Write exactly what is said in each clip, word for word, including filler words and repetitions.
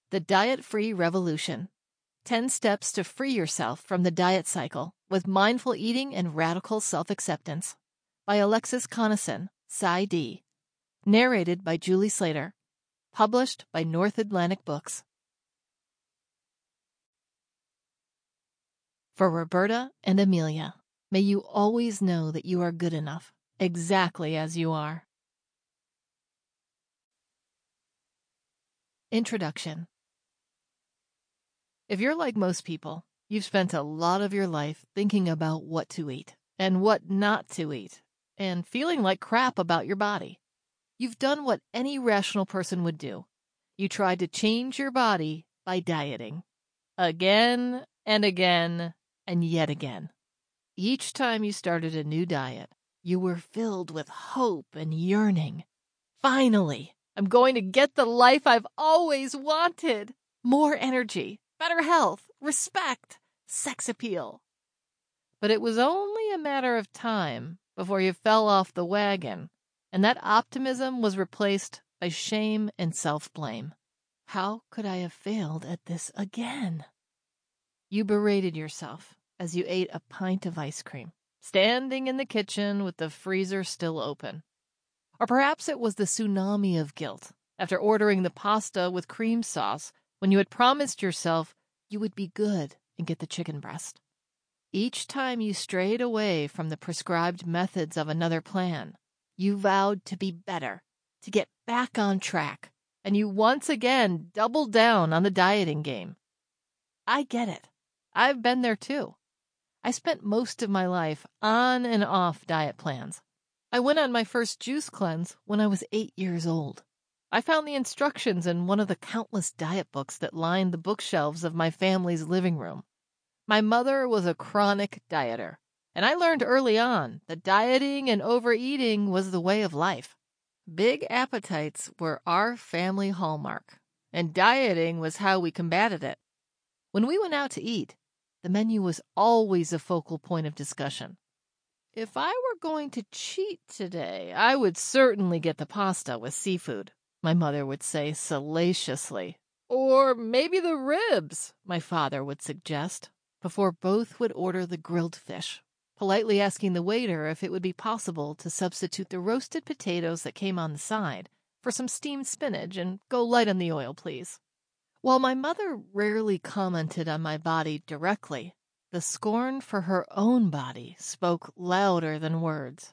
The Diet-Free Revolution. ten Steps to Free Yourself from the Diet Cycle with Mindful Eating and Radical Self-Acceptance by Alexis Conason, PsyD. Narrated by Julie Slater. Published by North Atlantic Books. For Roberta and Amelia, may you always know that you are good enough, exactly as you are. Introduction. If you're like most people, you've spent a lot of your life thinking about what to eat and what not to eat, and feeling like crap about your body. You've done what any rational person would do. You tried to change your body by dieting. Again and again and yet again. Each time you started a new diet, you were filled with hope and yearning. Finally, I'm going to get the life I've always wanted. More energy, better health, respect, sex appeal. But it was only a matter of time before you fell off the wagon, and that optimism was replaced by shame and self-blame. How could I have failed at this again? You berated yourself as you ate a pint of ice cream, standing in the kitchen with the freezer still open. Or perhaps it was the tsunami of guilt after ordering the pasta with cream sauce when you had promised yourself you would be good and get the chicken breast. Each time you strayed away from the prescribed methods of another plan, you vowed to be better, to get back on track, and you once again doubled down on the dieting game. I get it. I've been there too. I spent most of my life on and off diet plans. I went on my first juice cleanse when I was eight years old. I found the instructions in one of the countless diet books that lined the bookshelves of my family's living room. My mother was a chronic dieter, and I learned early on that dieting and overeating was the way of life. Big appetites were our family hallmark, and dieting was how we combated it. When we went out to eat, the menu was always a focal point of discussion. If I were going to cheat today, I would certainly get the pasta with seafood, my mother would say salaciously. Or maybe the ribs, my father would suggest, before both would order the grilled fish, politely asking the waiter if it would be possible to substitute the roasted potatoes that came on the side for some steamed spinach and go light on the oil, please. While my mother rarely commented on my body directly, the scorn for her own body spoke louder than words.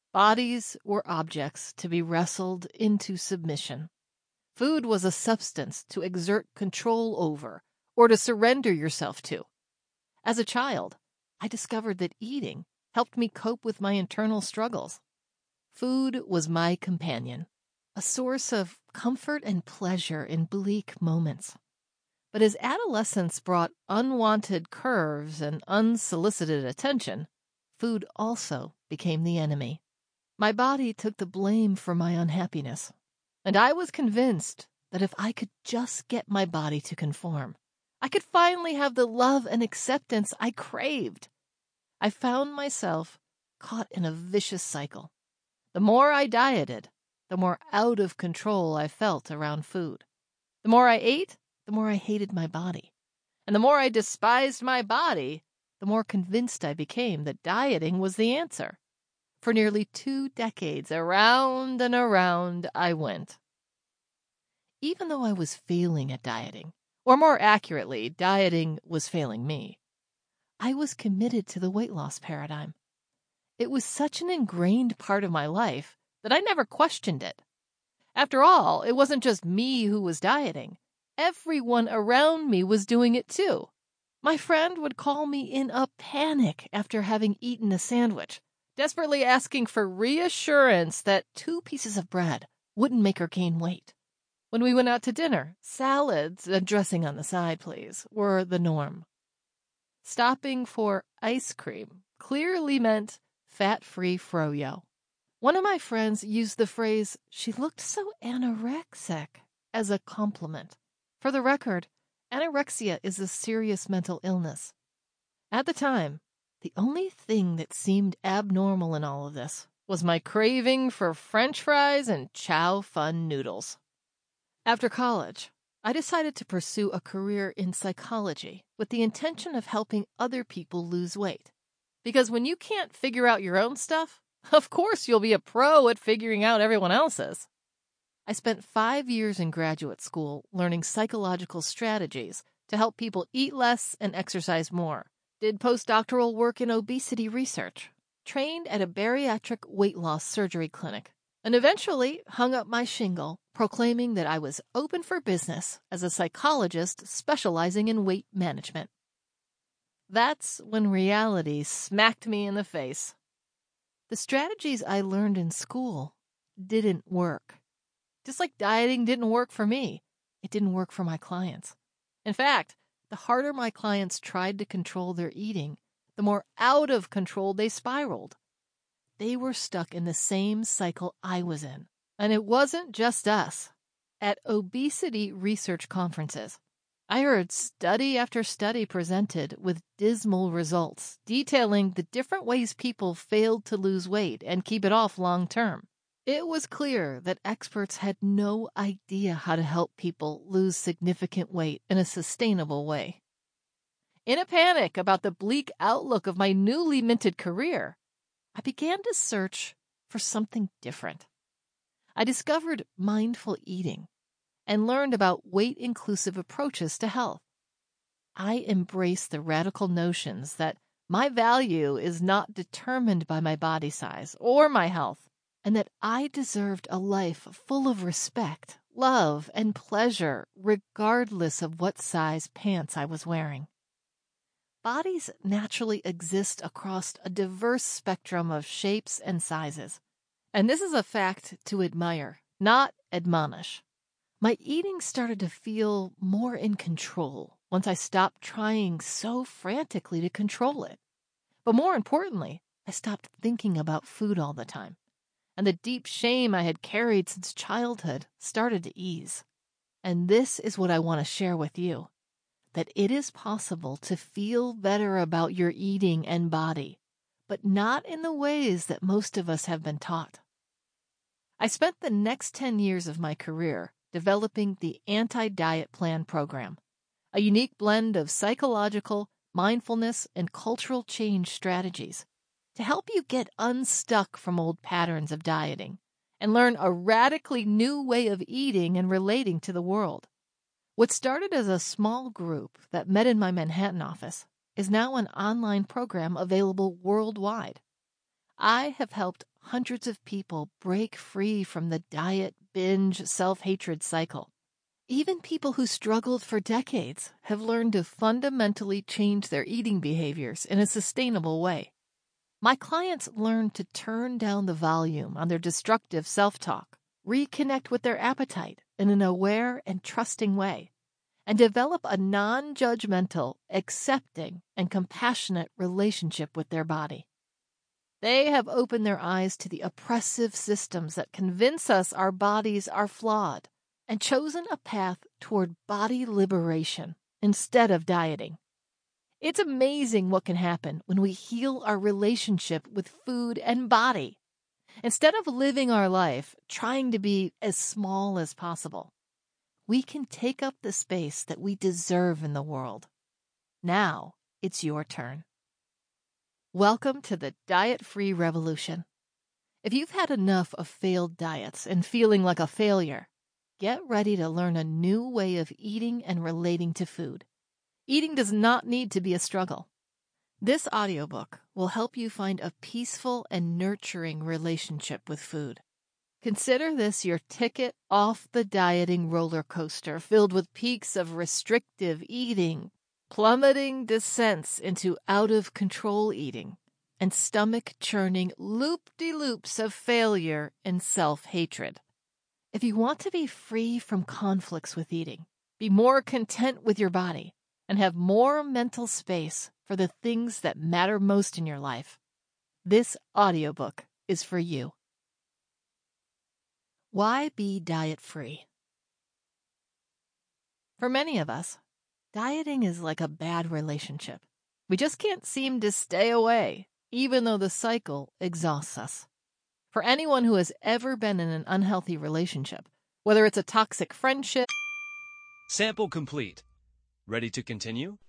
Bodies were objects to be wrestled into submission. Food was a substance to exert control over or to surrender yourself to. As a child, I discovered that eating helped me cope with my internal struggles. Food was my companion, a source of comfort and pleasure in bleak moments. But as adolescence brought unwanted curves and unsolicited attention, food also became the enemy. My body took the blame for my unhappiness, and I was convinced that if I could just get my body to conform, I could finally have the love and acceptance I craved. I found myself caught in a vicious cycle. The more I dieted, the more out of control I felt around food. The more I ate, the more I hated my body. And the more I despised my body, the more convinced I became that dieting was the answer. For nearly two decades, around and around I went. Even though I was failing at dieting, or more accurately, dieting was failing me, I was committed to the weight loss paradigm. It was such an ingrained part of my life that I never questioned it. After all, it wasn't just me who was dieting. Everyone around me was doing it too. My friend would call me in a panic after having eaten a sandwich, desperately asking for reassurance that two pieces of bread wouldn't make her gain weight. When we went out to dinner, salads, and dressing on the side, please, were the norm. Stopping for ice cream clearly meant fat-free froyo. One of my friends used the phrase, "she looked so anorexic," as a compliment. For the record, anorexia is a serious mental illness. At the time, the only thing that seemed abnormal in all of this was my craving for French fries and chow fun noodles. After college, I decided to pursue a career in psychology with the intention of helping other people lose weight. Because when you can't figure out your own stuff, of course you'll be a pro at figuring out everyone else's. I spent five years in graduate school learning psychological strategies to help people eat less and exercise more, did postdoctoral work in obesity research, trained at a bariatric weight loss surgery clinic, and eventually hung up my shingle proclaiming that I was open for business as a psychologist specializing in weight management. That's when reality smacked me in the face. The strategies I learned in school didn't work. Just like dieting didn't work for me, it didn't work for my clients. In fact, the harder my clients tried to control their eating, the more out of control they spiraled. They were stuck in the same cycle I was in. And it wasn't just us. At obesity research conferences, I heard study after study presented with dismal results, detailing the different ways people failed to lose weight and keep it off long term. It was clear that experts had no idea how to help people lose significant weight in a sustainable way. In a panic about the bleak outlook of my newly minted career, I began to search for something different. I discovered mindful eating and learned about weight-inclusive approaches to health. I embraced the radical notions that my value is not determined by my body size or my health, and that I deserved a life full of respect, love, and pleasure, regardless of what size pants I was wearing. Bodies naturally exist across a diverse spectrum of shapes and sizes, and this is a fact to admire, not admonish. My eating started to feel more in control once I stopped trying so frantically to control it. But more importantly, I stopped thinking about food all the time, and the deep shame I had carried since childhood started to ease. And this is what I want to share with you, that it is possible to feel better about your eating and body, but not in the ways that most of us have been taught. I spent the next ten years of my career developing the Anti-Diet Plan program, a unique blend of psychological, mindfulness, and cultural change strategies to help you get unstuck from old patterns of dieting and learn a radically new way of eating and relating to the world. What started as a small group that met in my Manhattan office is now an online program available worldwide. I have helped hundreds of people break free from the diet, binge, self-hatred cycle. Even people who struggled for decades have learned to fundamentally change their eating behaviors in a sustainable way. My clients learn to turn down the volume on their destructive self-talk, reconnect with their appetite in an aware and trusting way, and develop a non-judgmental, accepting, and compassionate relationship with their body. They have opened their eyes to the oppressive systems that convince us our bodies are flawed and chosen a path toward body liberation instead of dieting. It's amazing what can happen when we heal our relationship with food and body. Instead of living our life trying to be as small as possible, we can take up the space that we deserve in the world. Now it's your turn. Welcome to the Diet-Free Revolution. If you've had enough of failed diets and feeling like a failure, get ready to learn a new way of eating and relating to food. Eating does not need to be a struggle. This audiobook will help you find a peaceful and nurturing relationship with food. Consider this your ticket off the dieting roller coaster filled with peaks of restrictive eating, plummeting descents into out-of-control eating, and stomach-churning loop-de-loops of failure and self-hatred. If you want to be free from conflicts with eating, be more content with your body, and have more mental space for the things that matter most in your life, this audiobook is for you. Why be diet-free? For many of us, dieting is like a bad relationship. We just can't seem to stay away, even though the cycle exhausts us. For anyone who has ever been in an unhealthy relationship, whether it's a toxic friendship, Sample complete. Ready to continue?